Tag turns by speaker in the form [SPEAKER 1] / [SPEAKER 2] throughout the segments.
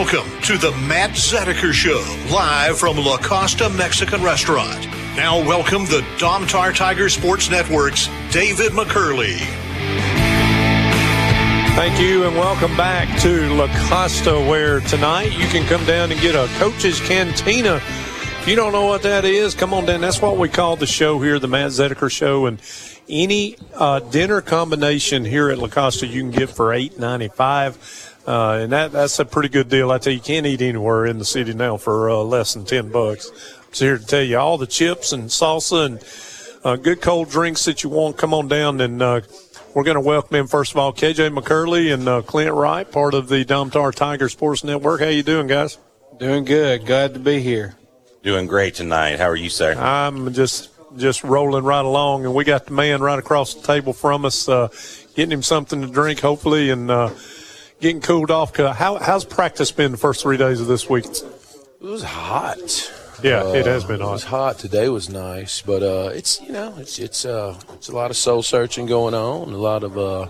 [SPEAKER 1] Welcome to the Matt Zediker Show, live from La Costa Mexican Restaurant. Now welcome the Domtar Tiger Sports Network's David McCurley.
[SPEAKER 2] Thank you, and welcome back to La Costa, where tonight you can come down and get a Coach's Cantina. If you don't know what that is, come on down. That's what we call the show here, the Matt Zediker Show, and any dinner combination here at La Costa you can get for $8.95. And that's a pretty good deal. I tell you, you can't eat anywhere in the city now for less than $10. So here to tell you all the chips and salsa and good cold drinks that you want. Come on down, and we're going to welcome in, first of all, KJ McCurley and Clint Wright, part of the Domtar Tiger Sports Network. How you doing, guys?
[SPEAKER 3] Doing good. Glad to be here.
[SPEAKER 4] Doing great tonight. How are you, sir?
[SPEAKER 2] I'm just rolling right along, and we got the man right across the table from us, getting him something to drink, hopefully, and getting cooled off. How's practice been the first 3 days of this week?
[SPEAKER 3] It was hot.
[SPEAKER 2] Yeah, it has been hot.
[SPEAKER 3] It was hot. Today was nice, but it's a lot of soul searching going on, a lot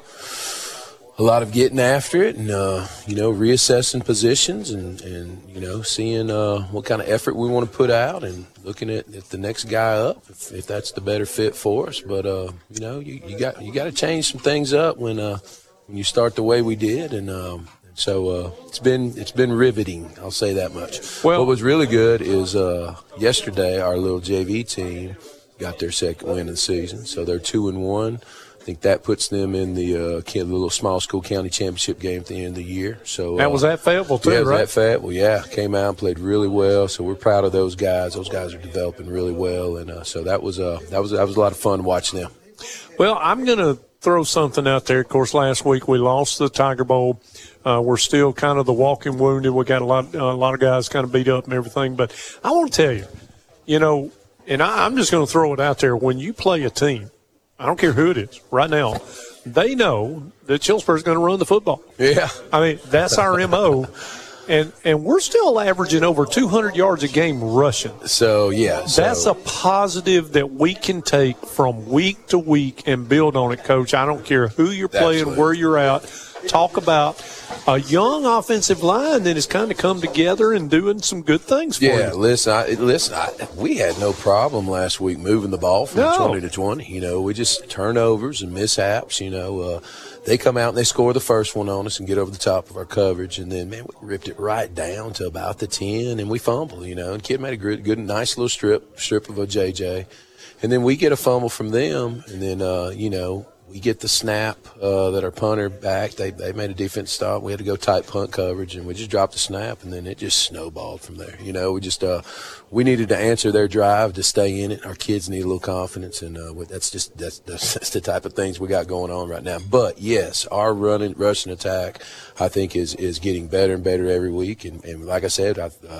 [SPEAKER 3] of getting after it, and reassessing positions, and seeing what kind of effort we want to put out, and looking at the next guy up if that's the better fit for us. But you got to change some things up when you start the way we did, and so it's been riveting. I'll say that much. Well, what was really good is yesterday our little JV team got their second win of the season, so they're 2-1. I think that puts them in the little small school county championship game at the end of the year. So
[SPEAKER 2] that was at Fayetteville too,
[SPEAKER 3] right?
[SPEAKER 2] Yeah,
[SPEAKER 3] at Fayetteville. Yeah, came out and played really well. So we're proud of those guys. Those guys are developing really well, and so that was a lot of fun watching them.
[SPEAKER 2] Well, I'm going to throw something out there. Of course, last week we lost the Tiger Bowl. We're still kind of the walking wounded. We got a lot of guys kind of beat up and everything. But I want to tell you, and I'm just going to throw it out there. When you play a team, I don't care who it is right now, they know that Chillsburg's going to run the football.
[SPEAKER 3] Yeah.
[SPEAKER 2] I mean, that's our MO. And we're still averaging over 200 yards a game rushing.
[SPEAKER 3] So, yeah.
[SPEAKER 2] That's a positive that we can take from week to week and build on it, Coach. I don't care who you're playing,
[SPEAKER 3] Absolutely.
[SPEAKER 2] where you're at. Talk about a young offensive line that has kind of come together and doing some good things for you.
[SPEAKER 3] Yeah, listen, we had no problem last week moving the ball from 20 to 20. We just turnovers and mishaps, they come out and they score the first one on us and get over the top of our coverage, and then, man, we ripped it right down to about the 10, and we fumble, and Kid made a good, nice little strip of a JJ. And then we get a fumble from them, and then, we get the snap that our punter back. They made a defense stop. We had to go tight punt coverage, and we just dropped the snap, and then it just snowballed from there. We needed to answer their drive to stay in it. Our kids need a little confidence, and that's the type of things we got going on right now. But yes, our rushing attack, I think, is getting better and better every week. And like I said,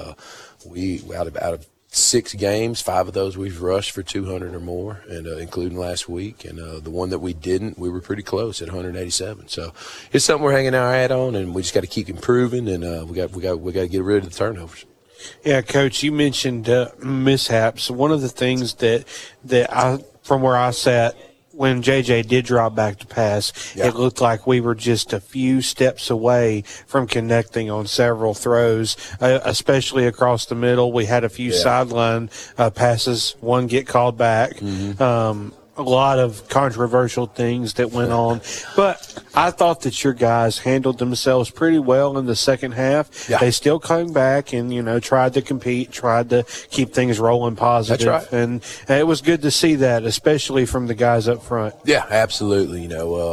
[SPEAKER 3] we out of 6 games, 5 of those we've rushed for 200 or more, and including last week. And the one that we didn't, we were pretty close at 187. So it's something we're hanging our hat on, and we just got to keep improving. And we got to get rid of the turnovers.
[SPEAKER 5] Yeah, Coach, you mentioned mishaps. One of the things that I, from where I sat, when JJ did drop back to pass, It looked like we were just a few steps away from connecting on several throws, especially across the middle. We had a few sideline passes, one get called back. Mm-hmm. A lot of controversial things that went on. But I thought that your guys handled themselves pretty well in the second half. Yeah. They still came back and, tried to compete, tried to keep things rolling positive.
[SPEAKER 3] That's right.
[SPEAKER 5] And it was good to see that, especially from the guys up front.
[SPEAKER 3] Yeah, absolutely.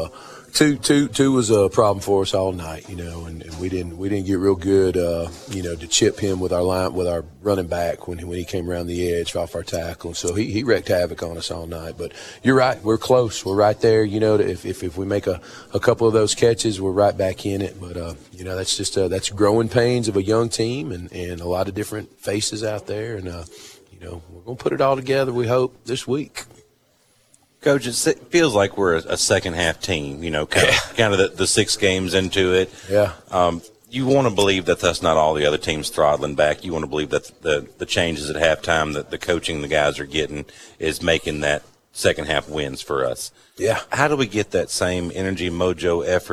[SPEAKER 3] Two was a problem for us all night, and we didn't get real good, to chip him with our running back when he came around the edge off our tackle. So he wreaked havoc on us all night. But you're right, we're close, we're right there. If we make a couple of those catches, we're right back in it. But that's just that's growing pains of a young team and a lot of different faces out there, and we're gonna put it all together. We hope this week.
[SPEAKER 4] Coach, it feels like we're a second-half team, kind of the 6 games into it.
[SPEAKER 3] Yeah.
[SPEAKER 4] You want to believe that that's not all the other teams throttling back. You want to believe that the changes at halftime, that the coaching the guys are getting is making that second-half wins for us.
[SPEAKER 3] Yeah.
[SPEAKER 4] How do we get that same energy, mojo, effort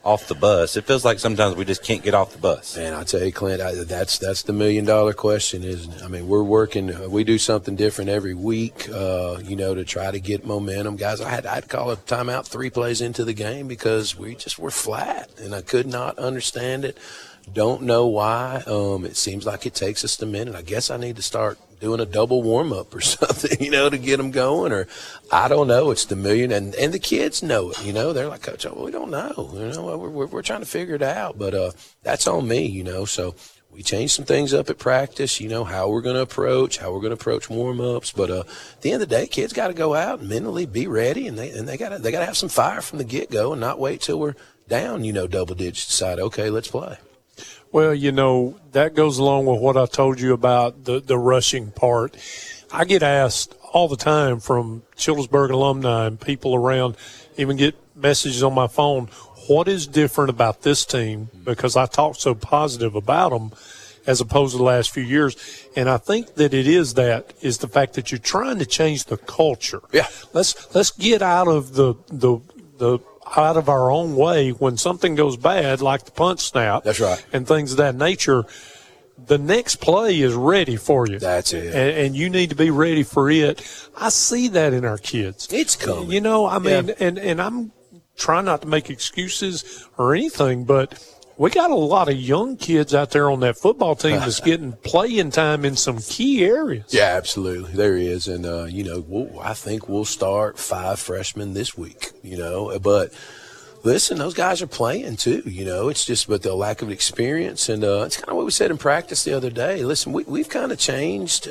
[SPEAKER 4] off the bus. It feels like sometimes we just can't get off the bus.
[SPEAKER 3] Man, I tell you, Clint, that's the $1 million question, isn't it? I mean, we're working. We do something different every week, to try to get momentum. Guys, I'd call a timeout 3 plays into the game because we just were flat, and I could not understand it. Don't know why. It seems like it takes us a minute. I guess I need to start doing a double warm-up or something, to get them going, or I don't know. It's the million, and the kids know it, They're like, Coach, we don't know. We're trying to figure it out, but that's on me, So we changed some things up at practice, how we're going to approach warm-ups. But at the end of the day, kids got to go out and mentally be ready, and they got to have some fire from the get-go and not wait till we're down, double digits, decide, okay, let's play.
[SPEAKER 2] Well, that goes along with what I told you about the rushing part. I get asked all the time from Childersburg alumni and people around, even get messages on my phone, what is different about this team? Because I talk so positive about them as opposed to the last few years. And I think that it is the fact that you're trying to change the culture.
[SPEAKER 3] Yeah.
[SPEAKER 2] Let's get out of the out of our own way when something goes bad, like the punt snap.
[SPEAKER 3] That's right.
[SPEAKER 2] And things of that nature. The next play is ready for you.
[SPEAKER 3] That's it.
[SPEAKER 2] And you need to be ready for it. I see that in our kids.
[SPEAKER 3] It's coming.
[SPEAKER 2] And I'm trying not to make excuses or anything, but we got a lot of young kids out there on that football team that's getting playing time in some key areas.
[SPEAKER 3] Yeah, absolutely. There is. And, I think we'll start 5 freshmen this week, but listen, those guys are playing too, it's just, but the lack of experience. And it's kind of what we said in practice the other day. Listen, we've kind of changed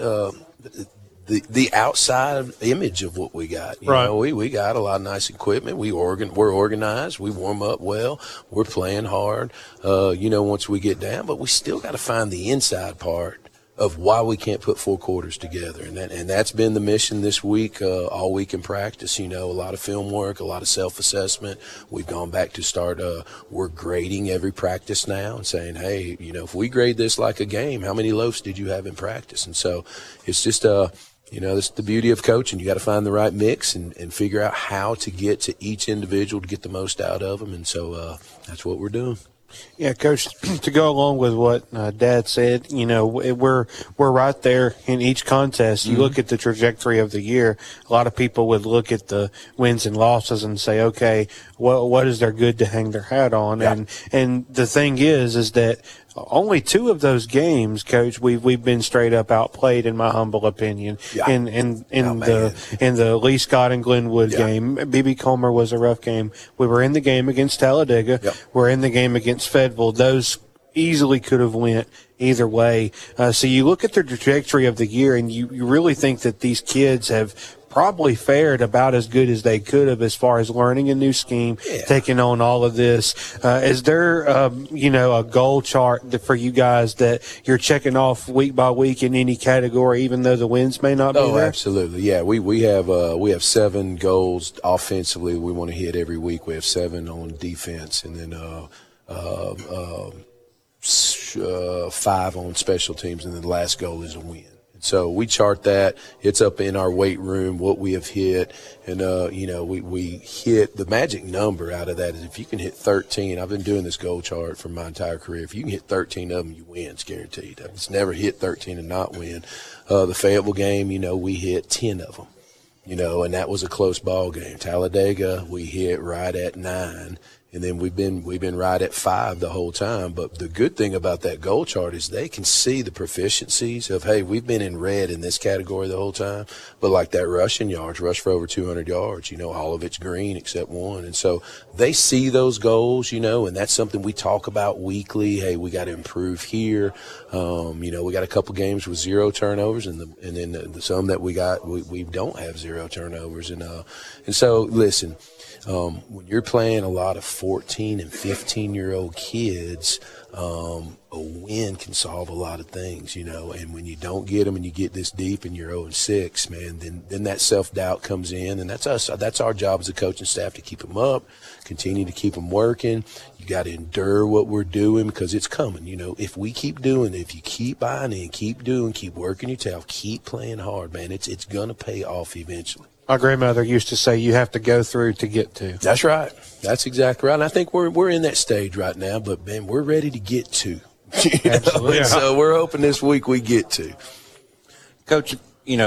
[SPEAKER 3] the outside image of what we got.
[SPEAKER 2] Right.
[SPEAKER 3] We got a lot of nice equipment. We're organized. We warm up well. We're playing hard, once we get down. But we still got to find the inside part of why we can't put 4 quarters together. And that's been the mission this week, all week in practice. A lot of film work, a lot of self-assessment. We've gone back to start, we're grading every practice now and saying, hey, if we grade this like a game, how many loafs did you have in practice? And so it's just, that's the beauty of coaching. You got to find the right mix and figure out how to get to each individual to get the most out of them. And so that's what we're doing.
[SPEAKER 5] Yeah, Coach, to go along with what Dad said, we're right there in each contest. You look at the trajectory of the year, a lot of people would look at the wins and losses and say, okay, what is there good to hang their hat on? Yeah. And the thing is that only 2 of those games, Coach, we've been straight up outplayed, in my humble opinion. Yeah. In the Lee Scott and Glenwood game, B.B. Comer was a rough game. We were in the game against Talladega. Yep. We're in the game against Fayetteville. Those easily could have went either way. So you look at the trajectory of the year, and you really think that these kids have probably fared about as good as they could have as far as learning a new scheme, taking on all of this. Is there, a goal chart for you guys that you're checking off week by week in any category, even though the wins may not be there?
[SPEAKER 3] Oh, absolutely. Yeah, we have 7 goals offensively we want to hit every week. We have 7 on defense, and then 5 on special teams, and then the last goal is a win. So we chart that. It's up in our weight room, what we have hit. And, we hit the magic number out of that is if you can hit 13. I've been doing this goal chart for my entire career. If you can hit 13 of them, you win. It's guaranteed. It's never hit 13 and not win. The Fayetteville game, we hit 10 of them, and that was a close ball game. Talladega, we hit right at 9. And then we've been right at 5 the whole time. But the good thing about that goal chart is they can see the proficiencies of, hey, we've been in red in this category the whole time. But like that rushing yards, rush for over 200 yards, all of it's green except 1. And so they see those goals, and that's something we talk about weekly. Hey, we got to improve here. We got a couple games with 0 turnovers, and then some that we don't have 0 turnovers. And so listen. When you're playing a lot of 14 and 15-year-old kids, a win can solve a lot of things, and when you don't get them and you get this deep and you're 0-6, man, then that self-doubt comes in, and that's us. That's our job as a coaching staff to keep them up, continue to keep them working. You got to endure what we're doing because it's coming. If we keep doing it, if you keep buying in, keep doing, keep working your tail, keep playing hard, man, it's going to pay off eventually.
[SPEAKER 5] My grandmother used to say you have to go through to get to.
[SPEAKER 3] That's right. That's exactly right. And I think we're in that stage right now, but, man, we're ready to get to.
[SPEAKER 5] Absolutely.
[SPEAKER 3] So we're hoping this week we get to.
[SPEAKER 4] Coach,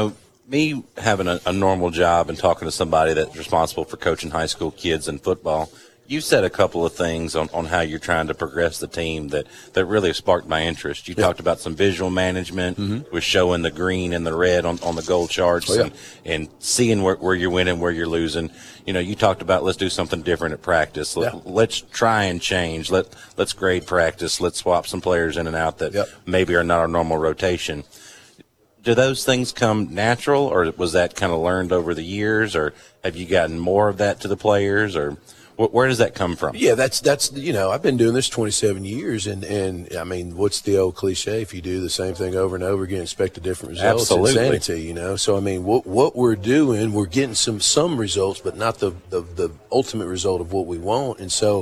[SPEAKER 4] me having a normal job and talking to somebody that's responsible for coaching high school kids in football, you said a couple of things on how you're trying to progress the team that really sparked my interest. You talked about some visual management with showing the green and the red on the goal charts and seeing where you're winning, where you're losing. You talked about let's do something different at practice. Let's try and change. Let's grade practice. Let's swap some players in and out that maybe are not our normal rotation. Do those things come natural, or was that kind of learned over the years, or have you gotten more of that to the players, or where does that come from? Yeah, that's I've been doing this 27 years, and I mean, what's the old cliche? If you do the same thing over and over again, expect a different result. Absolutely. It's insanity, So I mean, what we're doing, we're getting some results, but not the ultimate result of what we want, and so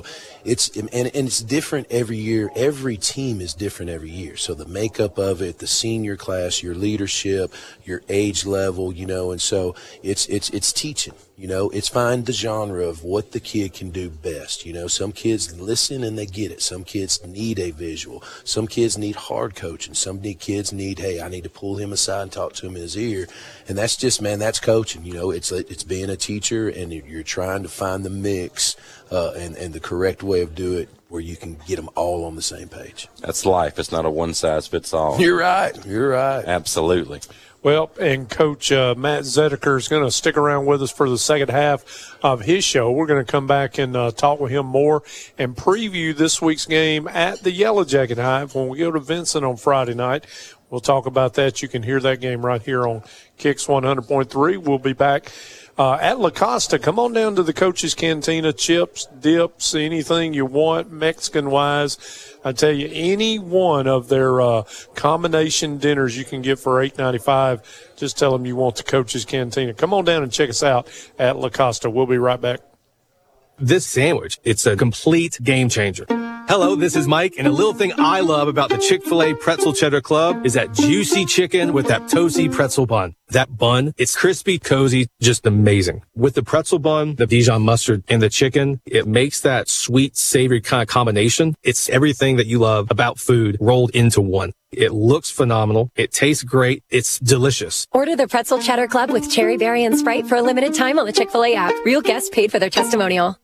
[SPEAKER 4] it's different every year. Every team is different every year. So the makeup of it, the senior class, your leadership, your age level, and so it's teaching. It's find the genre of what the kid can do best. Some kids listen and they get it. Some kids need a visual. Some kids need hard coaching. Some kids need, hey, I need to pull him aside and talk to him in his ear. And that's just, man, that's coaching. It's being a teacher, and you're trying to find the mix and the correct way of doing it where you can get them all on the same page. That's life. It's not a one-size-fits-all. You're right. Absolutely.
[SPEAKER 2] Well, and Coach Matt Zediker is going to stick around with us for the second half of his show. We're going to come back and talk with him more and preview this week's game at the Yellow Jacket Hive when we go to Vincent on Friday night. We'll talk about that. You can hear that game right here on Kicks 100.3. We'll be back at La Costa. Come on down to the Coach's Cantina. Chips, dips, anything you want Mexican-wise. I tell you, any one of their combination dinners you can get for $8.95. Just tell them you want the Coach's Cantina. Come on down and check us out at La Costa. We'll be right back.
[SPEAKER 6] This sandwich, it's a complete game changer. Hello, this is Mike, and a little thing I love about the Chick-fil-A Pretzel Cheddar Club is that juicy chicken with that toasty pretzel bun. That bun, it's crispy, cozy, just amazing. With the pretzel bun, the Dijon mustard, and the chicken, it makes that sweet, savory kind of combination. It's everything that you love about food rolled into one. It looks phenomenal. It tastes great. It's delicious.
[SPEAKER 7] Order the Pretzel Cheddar Club with Cherry Berry and Sprite for a limited time on the Chick-fil-A app. Real guests paid for their testimonial.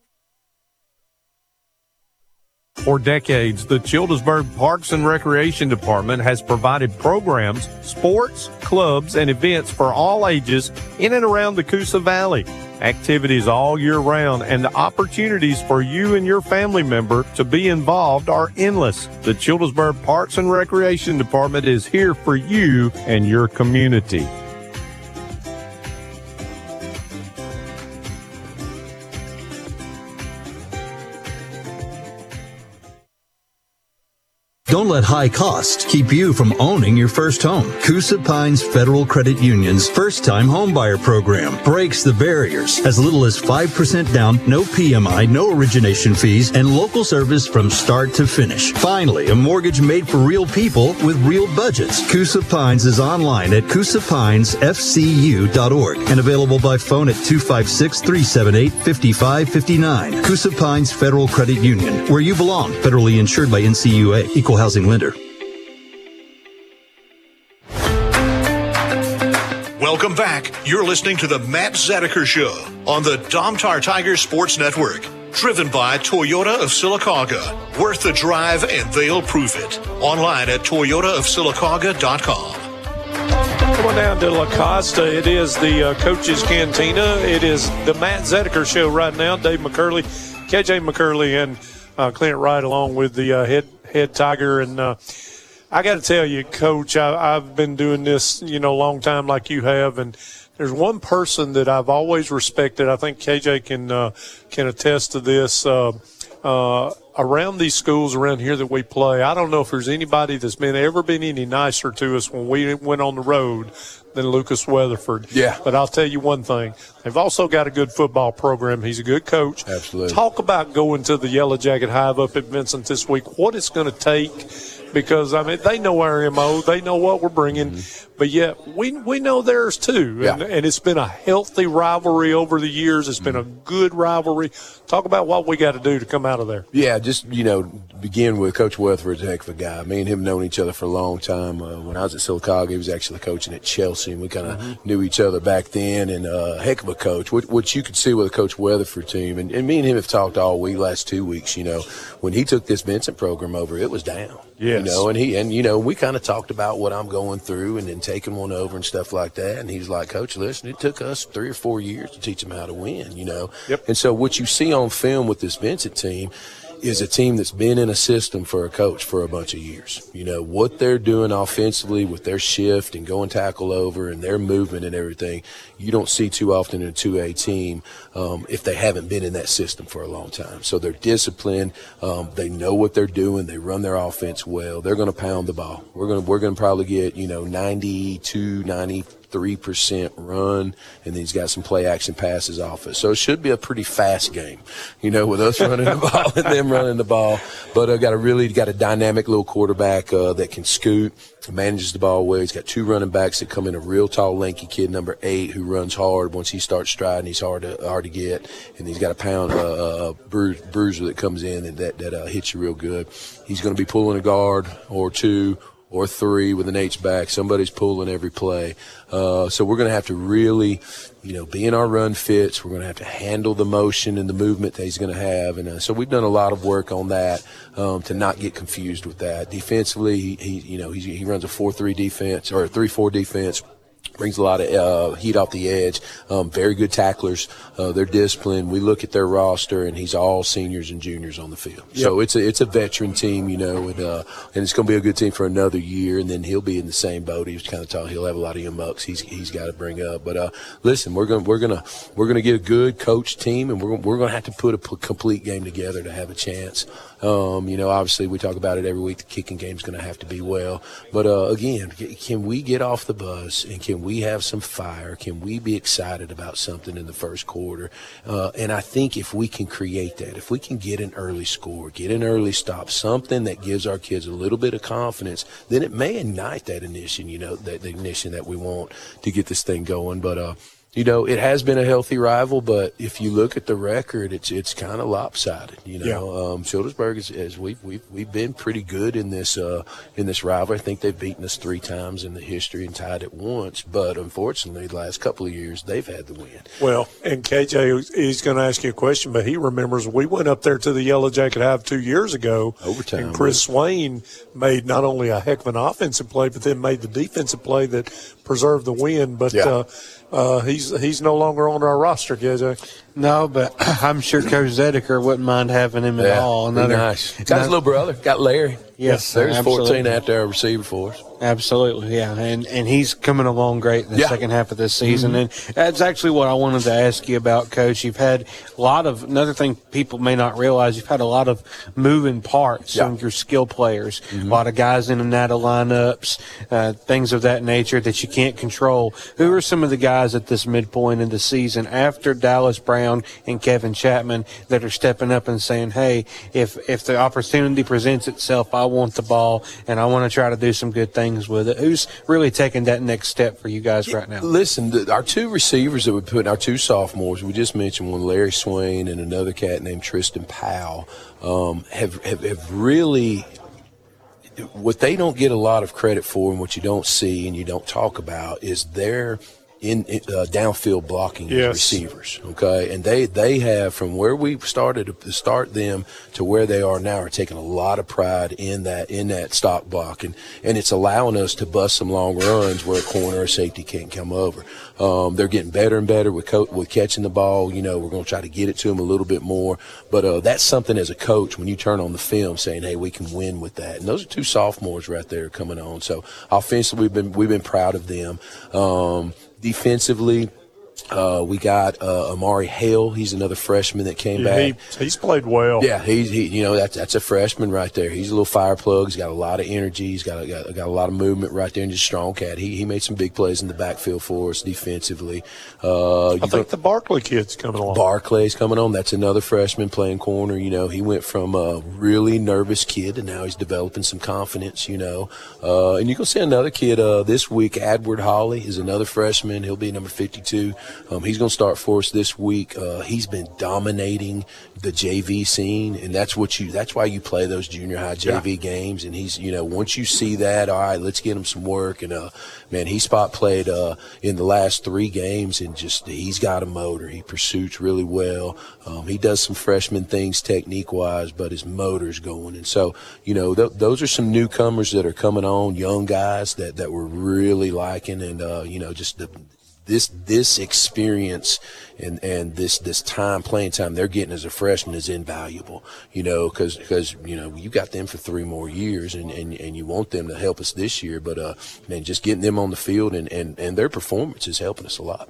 [SPEAKER 2] For decades, the Childersburg Parks and Recreation Department has provided programs, sports, clubs, and events for all ages in and around the Coosa Valley. Activities all year round, and the opportunities for you and your family member to be involved are endless. The Childersburg Parks and Recreation Department is here for you and your community.
[SPEAKER 8] Don't let high costs keep you from owning your first home. Coosa Pines Federal Credit Union's first-time homebuyer program breaks the barriers. As little as 5% down, no PMI, no origination fees, and local service from start to finish. Finally, a mortgage made for real people with real budgets. Coosa Pines is online at CoosaPinesFCU.org and available by phone at 256-378-5559. Coosa Pines Federal Credit Union, where you belong. Federally insured by NCUA. Equal housing lender.
[SPEAKER 1] Welcome back. You're listening to the Matt Zediker Show on the Domtar Tiger Sports Network. Driven by Toyota of Sylacauga. Worth the drive, and they'll prove it. Online at toyotaofsylacauga.com.
[SPEAKER 2] Come on down to La Costa. It is the Coach's Cantina. It is the Matt Zediker Show right now. Dave McCurley, KJ McCurley, and Clint Wright along with the head Tiger. And I got to tell you, Coach, I've been doing this, a long time like you have, and there's one person that I've always respected. I think KJ can attest to this. Around these schools around here that we play, I don't know if there's anybody that's ever been any nicer to us when we went on the road than Lucas Weatherford. Yeah. But I'll tell you one thing. They've also got a good football program. He's a good coach. Absolutely. Talk about going to the Yellow Jacket Hive up at Vincent this week, what it's going to take, because, they know our MO. They know what we're bringing. Mm-hmm. but yet we know theirs too. And it's been a healthy rivalry over the years. It's been a good rivalry. Talk about what we got to do to come out of there.
[SPEAKER 3] Yeah, just, begin with Coach Weatherford's a heck of a guy. Me and him known each other for a long time. When I was at Sylacauga, he was actually coaching at Chelsea, and we kind of knew each other back then, and heck of a coach. What you could see with the Coach Weatherford team, and me and him have talked all week, last 2 weeks, when he took this Vincent program over, it was down.
[SPEAKER 2] Yes.
[SPEAKER 3] And we kind of talked about what I'm going through and then taking one over and stuff like that. And he's like, Coach, listen, it took us 3 or 4 years to teach them how to win,
[SPEAKER 2] Yep.
[SPEAKER 3] And so what you see on film with this Vincent team is a team that's been in a system for a coach for a bunch of years. What they're doing offensively with their shift and going tackle over and their movement and everything, you don't see too often in a 2A team if they haven't been in that system for a long time. So they're disciplined. They know what they're doing. They run their offense well. They're going to pound the ball. We're going to probably get, 92, 93% run, and then he's got some play action passes off it. So it should be a pretty fast game, with us running the ball and them running the ball. But got a dynamic little quarterback that can scoot, manages the ball well. He's got 2 running backs that come in, a real tall, lanky kid, number 8, who runs hard. Once he starts striding, he's hard to get. And he's got a pound bruiser that comes in and that hits you real good. He's going to be pulling a guard or 2 or 3 with an H-back. Somebody's pulling every play. So we're going to have to really, be in our run fits. We're going to have to handle the motion and the movement that he's going to have. And so we've done a lot of work on that to not get confused with that. Defensively, he runs a 4-3 defense or a 3-4 defense. Brings a lot of heat off the edge. Very good tacklers. They're disciplined. We look at their roster, and he's all seniors and juniors on the field. Yep. So it's a veteran team, and it's going to be a good team for another year. And then he'll be in the same boat. He was kind of talking. He'll have a lot of young bucks he's got to bring up. But listen, we're gonna get a good coach team, and we're going to have to put a complete game together to have a chance. Obviously we talk about it every week. The kicking game's going to have to be well. But again, can we get off the bus and can we have some fire? Can we be excited about something in the first quarter? And I think if we can create that, if we can get an early score, get an early stop, something that gives our kids a little bit of confidence, then it may ignite that ignition, the ignition that we want to get this thing going. But it has been a healthy rival, but if you look at the record, it's kind of lopsided. Childersburg is we've been pretty good in this rivalry. I think they've beaten us 3 times in the history and tied it once, but unfortunately, the last couple of years they've had the win.
[SPEAKER 2] Well, and KJ, he's going to ask you a question, but he remembers we went up there to the Yellow Jacket Hive 2 years ago.
[SPEAKER 3] Overtime.
[SPEAKER 2] And Chris Swain made not only a heck of an offensive play, but then made the defensive play that preserved the win. But he's no longer on our roster, KJ.
[SPEAKER 5] No, but I'm sure Coach Zedeker wouldn't mind having him at all.
[SPEAKER 3] Nice. Got his little brother. Got Larry.
[SPEAKER 5] Yes,
[SPEAKER 3] there's
[SPEAKER 5] absolutely.
[SPEAKER 3] 14 out there, a receiver for us.
[SPEAKER 5] Absolutely, yeah, and he's coming along great in the second half of this season, and that's actually what I wanted to ask you about, Coach. You've had a lot of another thing people may not realize. You've had a lot of moving parts on your skill players, a lot of guys in and out of lineups, things of that nature that you can't control. Who are some of the guys at this midpoint in the season after Dallas Brown and Kevin Chapman that are stepping up and saying, "Hey, if the opportunity presents itself, I want the ball and I want to try to do some good things with it"? Who's really taking that next step for you guys right now?
[SPEAKER 3] Listen, our 2 receivers that we put, our 2 sophomores, we just mentioned one, Larry Swain, and another cat named Tristan Powell, have really, what they don't get a lot of credit for and what you don't see and you don't talk about is their in downfield blocking receivers, okay? And they have, from where we started to start them to where they are now, are taking a lot of pride in that stop block, and it's allowing us to bust some long runs where a corner or safety can't come over. They're getting better and better with catching the ball. We're going to try to get it to them a little bit more, but that's something as a coach when you turn on the film saying, hey, we can win with that. And those are 2 sophomores right there coming on. So offensively, we've been proud of them. Defensively, We got Amari Hale. He's another freshman that came back.
[SPEAKER 2] He's played well.
[SPEAKER 3] Yeah, that's a freshman right there. He's a little fire plug. He's got a lot of energy. He's got a lot of movement right there, and just a strong cat. He made some big plays in the backfield for us defensively.
[SPEAKER 2] I think the Barkley kid's coming along.
[SPEAKER 3] Barclay's coming on. That's another freshman playing corner. He went from a really nervous kid and now he's developing some confidence. And you're gonna see another kid this week. Adward Hawley is another freshman. He'll be number 52. He's going to start for us this week. He's been dominating the JV scene, and that's why you play those junior high JV games. And he's, once you see that, all right, let's get him some work. And man, he spot played in the last 3 games, and just he's got a motor. He pursues really well. He does some freshman things technique wise, but his motor's going. And so, those are some newcomers that are coming on, young guys that we're really liking, and just this experience and this playing time they're getting as a freshman is invaluable, because you got them for 3 more years and you want them to help us this year, but man, just getting them on the field and their performance is helping us a lot.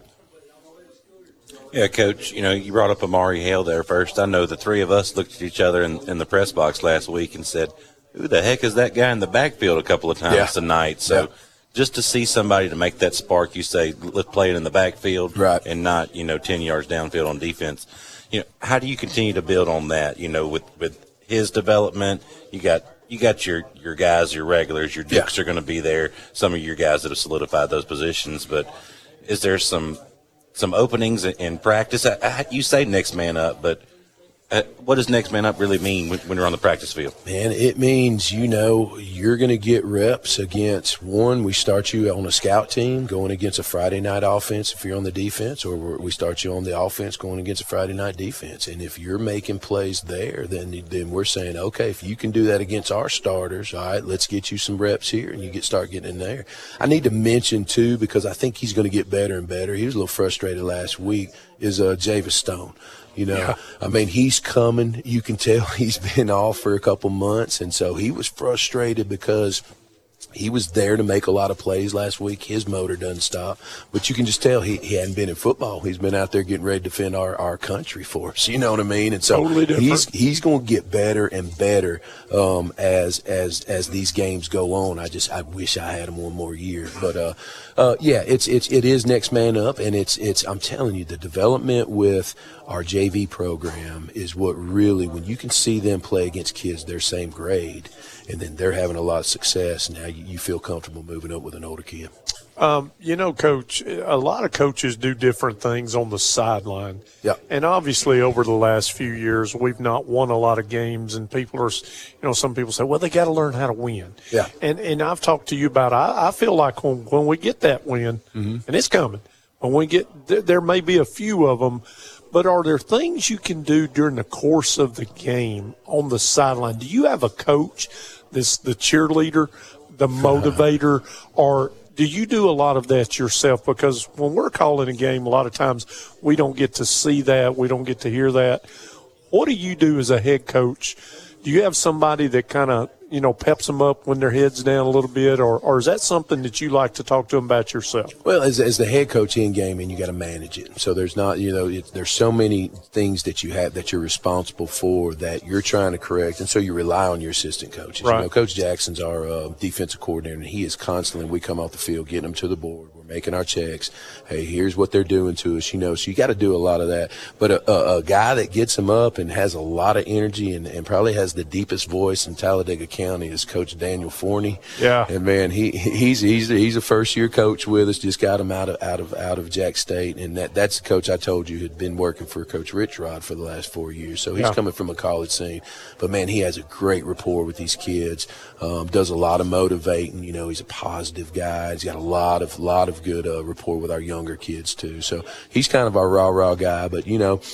[SPEAKER 4] Yeah, Coach, you brought up Amari Hale there first. I know the 3 of us looked at each other in the press box last week and said, who the heck is that guy in the backfield a couple of times tonight? So just to see somebody to make that spark, you say, let's play it in the backfield and not, 10 yards downfield on defense. How do you continue to build on that, with his development? You got your guys, your regulars, your dukes are going to be there, some of your guys that have solidified those positions, but is there some openings in practice? You say next man up, but what does next man up really mean when you're on the practice field?
[SPEAKER 3] Man, it means, you're going to get reps against one. We start you on a scout team going against a Friday night offense if you're on the defense, or we start you on the offense going against a Friday night defense. And if you're making plays there, then we're saying, okay, if you can do that against our starters, all right, let's get you some reps here, and you start getting in there. I need to mention, too, because I think he's going to get better and better. He was a little frustrated last week, is Javis Stone. I mean, he's coming. You can tell he's been off for a couple months, and so he was frustrated because he was there to make a lot of plays last week. His motor doesn't stop, but you can just tell he hadn't been in football. He's been out there getting ready to defend our country for us. You know what I mean? And so totally he's going to get better and better as these games go on. I wish I had him one more year, but it is next man up, and it's I'm telling you, the development with our JV program is what really, when you can see them play against kids their same grade, and then they're having a lot of success, now you feel comfortable moving up with an older kid.
[SPEAKER 2] Coach, a lot of coaches do different things on the sideline.
[SPEAKER 3] Yeah.
[SPEAKER 2] And obviously over the last few years, we've not won a lot of games, and people are, some people say, well, they got to learn how to win.
[SPEAKER 3] Yeah.
[SPEAKER 2] And I've talked to you about, I feel like when we get that win, and it's coming, when we get, there may be a few of them, but are there things you can do during the course of the game on the sideline? Do you have a coach, the cheerleader, the motivator, or do you do a lot of that yourself? Because when we're calling a game, a lot of times we don't get to see that. We don't get to hear that. What do you do as a head coach? Do you have somebody that kind of, peps them up when their head's down a little bit, or is that something that you like to talk to them about yourself?
[SPEAKER 3] Well, as the head coach in game, and you got to manage it. So there's not, there's so many things that you have that you're responsible for that you're trying to correct, and so you rely on your assistant coaches.
[SPEAKER 2] Right.
[SPEAKER 3] Coach Jackson's our defensive coordinator, and he is constantly, we come off the field, getting them to the board. We're making our checks. Hey, here's what they're doing to us, so you got to do a lot of that. But a guy that gets them up and has a lot of energy and probably has the deepest voice in Talladega County is Coach Daniel Forney.
[SPEAKER 2] Yeah.
[SPEAKER 3] And man, he's a first year coach with us. Just got him out of Jack State, and that's the coach I told you had been working for Coach Rich Rod for the last 4 years. So he's coming from a college scene, but man, he has a great rapport with these kids. Does a lot of motivating. He's a positive guy. He's got a lot of good rapport with our younger kids too. So he's kind of our rah guy. But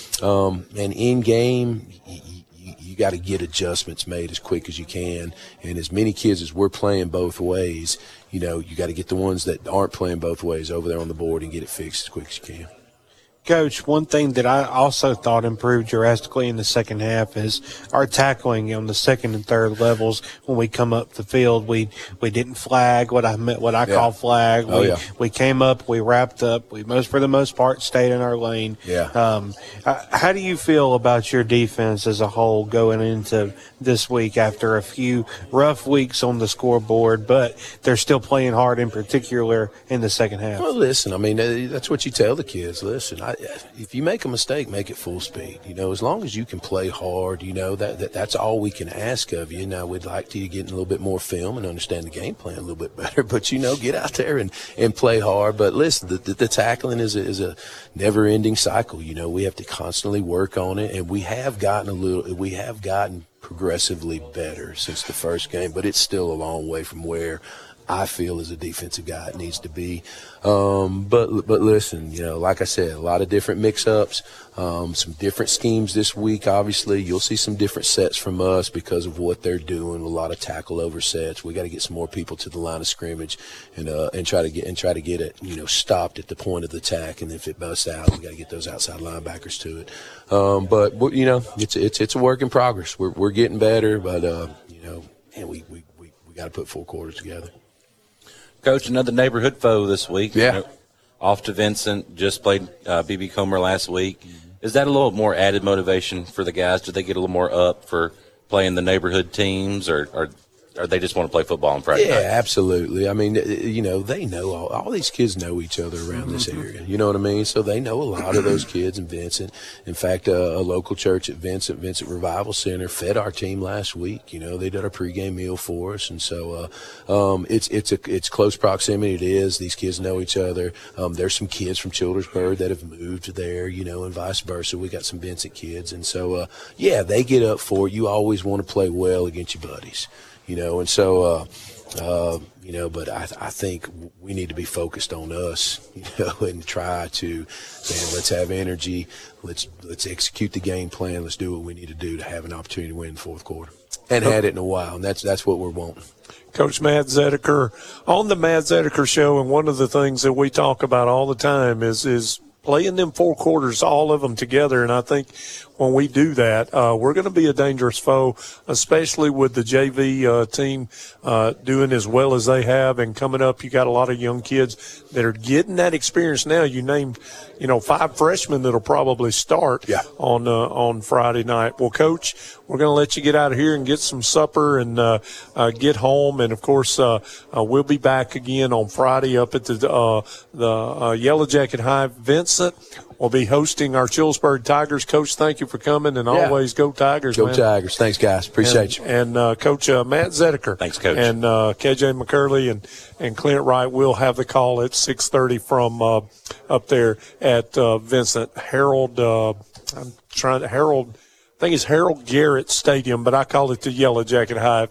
[SPEAKER 3] and in game, you got to get adjustments made as quick as you can. And as many kids as we're playing both ways, you got to get the ones that aren't playing both ways over there on the board and get it fixed as quick as you can.
[SPEAKER 5] Coach, one thing that I also thought improved drastically in the second half is our tackling on the second and third levels. When we come up the field, we didn't flag what I call flag. We came up, we wrapped up, we for the most part stayed in our lane.
[SPEAKER 3] Yeah.
[SPEAKER 5] How do you feel about your defense as a whole going into this week after a few rough weeks on the scoreboard, but they're still playing hard, in particular in the second half?
[SPEAKER 3] Well, listen, I mean, that's what you tell the kids. Listen, if you make a mistake, make it full speed. As long as you can play hard, that's all we can ask of you. Now, we'd like to get a little bit more film and understand the game plan a little bit better, but, get out there and play hard. But listen, the tackling is a never-ending cycle. We have to constantly work on it, and we have gotten progressively better since the first game, but it's still a long way from where I feel as a defensive guy it needs to be. But listen, like I said, a lot of different mix-ups, some different schemes this week. Obviously, you'll see some different sets from us because of what they're doing. A lot of tackle over sets. We got to get some more people to the line of scrimmage and try to get it stopped at the point of the attack. And if it busts out, we got to get those outside linebackers to it. But it's a work in progress. We're getting better, but man, we got to put 4 quarters together.
[SPEAKER 4] Coach, another neighborhood foe this week.
[SPEAKER 3] Yeah.
[SPEAKER 4] Off to Vincent, just played B.B. Comer last week. Is that a little more added motivation for the guys? Do they get a little more up for playing the neighborhood teams, or they just want to play football on Friday night?
[SPEAKER 3] Yeah, absolutely. I mean, they know all these kids know each other around this area. You know what I mean? So they know a lot of those kids in Vincent. In fact, a local church at Vincent Revival Center, fed our team last week. They did our pregame meal for us, and so it's close proximity. It is. These kids know each other. There's some kids from Childersburg that have moved there, and vice versa. We got some Vincent kids, and so they get up for it. You always want to play well against your buddies. And so, but I think we need to be focused on us, and try to, man, let's have energy. Let's execute the game plan. Let's do what we need to do to have an opportunity to win the fourth quarter. And had it in a while, and that's what we're wanting.
[SPEAKER 2] Coach Matt Zedeker on the Matt Zedeker Show, and one of the things that we talk about all the time is playing them 4 quarters, all of them together. And I think when we do that, we're going to be a dangerous foe, especially with the JV team doing as well as they have. And coming up, you got a lot of young kids that are getting that experience now. You named, 5 freshmen that'll probably start on Friday night. Well, Coach, we're going to let you get out of here and get some supper and get home. And, of course, we'll be back again on Friday up at the Yellow Jacket High. Vincent will be hosting our Childersburg Tigers. Coach, thank you for coming, and always go Tigers,
[SPEAKER 3] Go
[SPEAKER 2] man.
[SPEAKER 3] Tigers. Thanks, guys. Appreciate you.
[SPEAKER 2] And Coach Matt Zedeker.
[SPEAKER 4] Thanks, Coach.
[SPEAKER 2] And KJ McCurley and Clint Wright will have the call at 6:30 from up there at Vincent. Harold I think it's Harold Garrett Stadium, but I call it the Yellow Jacket High.